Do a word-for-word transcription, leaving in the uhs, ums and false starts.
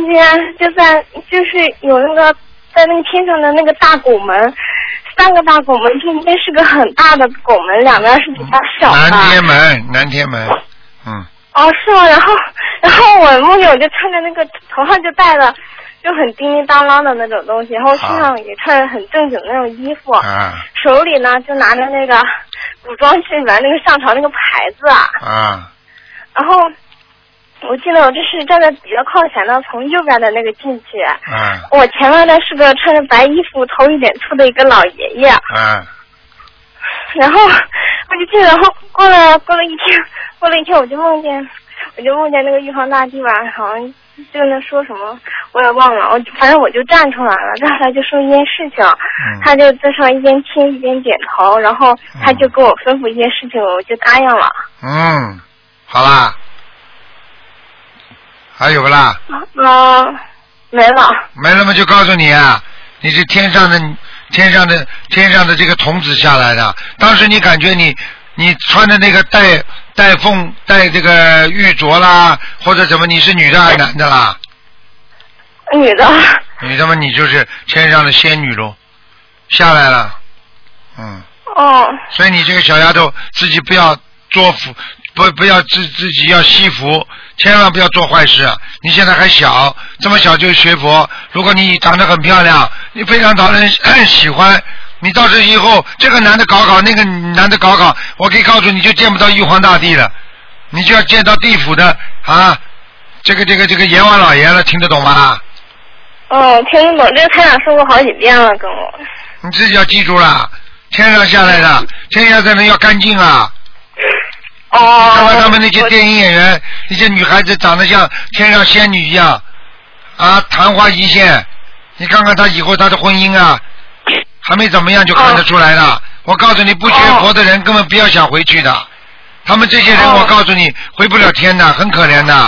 间就在就是有那个在那个天上的那个大拱门，三个大拱门，中间是个很大的拱门，两边是比较小的。 南天门，南天门，嗯。 哦，是吗？然后，然后我梦见我就穿着那个头上就戴了就很叮叮当当的那种东西，然后身上也穿着很正经的那种衣服， 啊、 手里呢就拿着那个古装戏里面那个上朝那个牌子啊。 啊。 然后我记得我这是站在比较靠前的，从右边的那个进去。 啊。 我前面的是个穿着白衣服、头一点秃的一个老爷爷。 啊。 然后我就记得，然后过了过了一天，过了一天我就梦见，我就梦见那个玉皇大帝吧，好像就在那说什么，我也忘了。我反正我就站出来了，站出来就说一件事情，嗯、他就在上一边听一边点头，然后他就跟我吩咐一件事情，我就答应了。 嗯，好啦，还有不啦？ 嗯、呃，没了。 没了嘛，就告诉你啊，你是天上的。天上的天上的这个童子下来的，当时你感觉你你穿的那个带带凤带这个玉镯啦，或者怎么，你是女的还是男的啦？ 女的。 女的嘛，你就是天上的仙女喽，下来了，嗯。 哦。 所以你这个小丫头自己不要作福，不不要自自己要惜福，千万不要做坏事。你现在还小，这么小就学佛，如果你长得很漂亮，你非常讨人喜欢，你到时以后这个男的搞搞，那个男的搞搞，我可以告诉你，就见不到玉皇大帝了，你就要见到地府的啊，这个这个这个阎王老爷了，听得懂吗？ 哦，听得懂，这个台长说过好几遍了，跟我。 你自己要记住了，天上下来的，天上下来要干净啊。 哦。 看看他们那些电影演员，那些女孩子长得像天上仙女一样，啊，昙花一现。你看看她以后她的婚姻啊，还没怎么样就看得出来了。哦、我告诉你，不学佛的人根本不要想回去的，他们这些人，我告诉你，回不了天的，很可怜的。